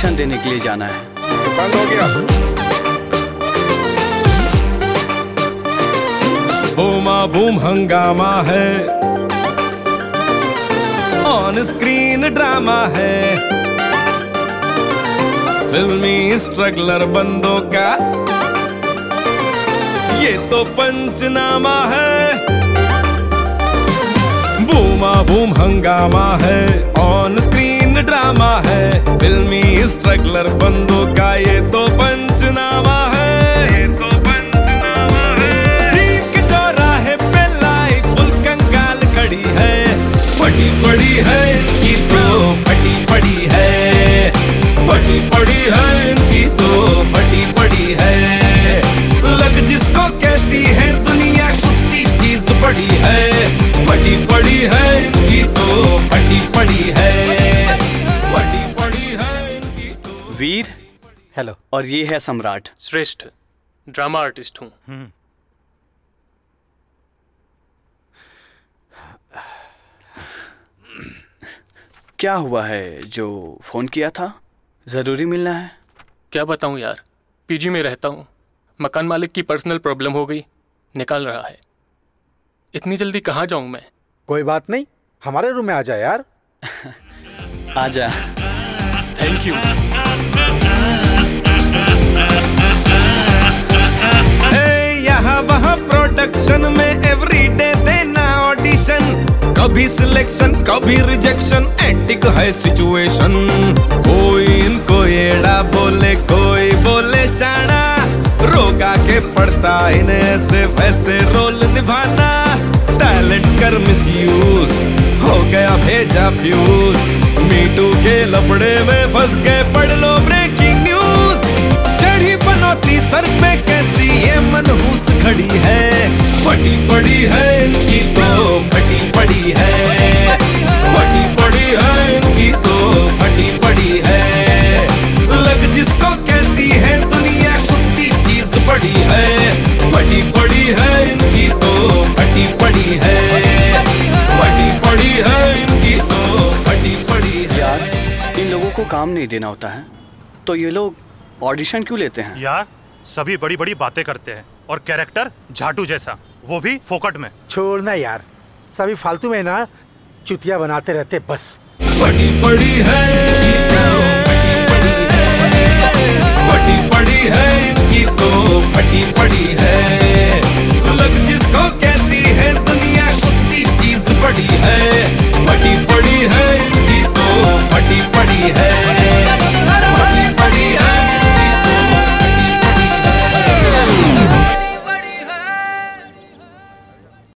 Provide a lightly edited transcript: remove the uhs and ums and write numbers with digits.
Audition देने के लिए जाना है। तो बंद हो गया। बूमा बूम हंगामा है, ऑन स्क्रीन ड्रामा है, फिल्मी स्ट्रगलर बंदों का ये तो पंचनामा है। बूमा बूम हंगामा है, ऑन स्क्रीन ड्रामा है, फिल्मी स्ट्रगलर बंदों का ये तो पंचनामा है। ये तो पंचनामा है। ड्रीम के चौराहे पे लाइफ फुल कंगाल खड़ी है, फटी पड़ी है इनकी तो फटी पड़ी है, फटी पड़ी है इनकी तो फटी पड़ी है। लग जिसको कहती है दुनिया कुत्ती चीज बड़ी है, फटी पड़ी है इनकी तो फटी पड़ी है, फटी पड़ी है इनकी तो। वीर, हेलो। और ये है सम्राट। श्रेष्ठ ड्रामा आर्टिस्ट हूँ। क्या हुआ है जो फोन किया था? जरूरी मिलना है? क्या बताऊँ यार, पीजी में रहता हूँ, मकान मालिक की पर्सनल प्रॉब्लम हो गई, निकाल रहा है। इतनी जल्दी कहाँ जाऊँ मैं? कोई बात नहीं, हमारे रूम में आ जा यार। आजा। Thank you. यहाँ वहाँ प्रोडक्शन में एवरीडे देना ऑडिशन, कभी सिलेक्शन कभी रिजेक्शन, एंटिक है सिचुएशन। कोई इनको एड़ा बोले, कोई बोले शाना, रोगा के पड़ता इन्हें ऐसे वैसे रोल निभाना। टैलेंट कर मिसयूज, हो गया भेजा फ्यूज, मीटू के लफड़े में फंस गए, पढ़ लो ब्रेकिंग न्यूज। चढ़ी बनौती सर पे कैसी ये मनहूस खड़ी है, फटी पड़ी है इनकी तो फटी पड़ी है, फटी पड़ी है इनकी तो फटी पड़ी है। लग जिसको कहती है दुनिया कुत्ती चीज बड़ी है, फटी पड़ी है इनकी तो फटी पड़ी है, फटी पड़ी है इनकी तो फटी पड़ी है। यार, इन लोगों को काम नहीं देना होता है तो ये लोग ऑडिशन क्यों लेते हैं? यार सभी बड़ी बड़ी बातें करते हैं और कैरेक्टर झाटू जैसा, वो भी फोकट में। छोड़ना यार, सभी फालतू में ना चुतिया बनाते रहते बस। फटी पड़ी है, फटी पड़ी है इनकी तो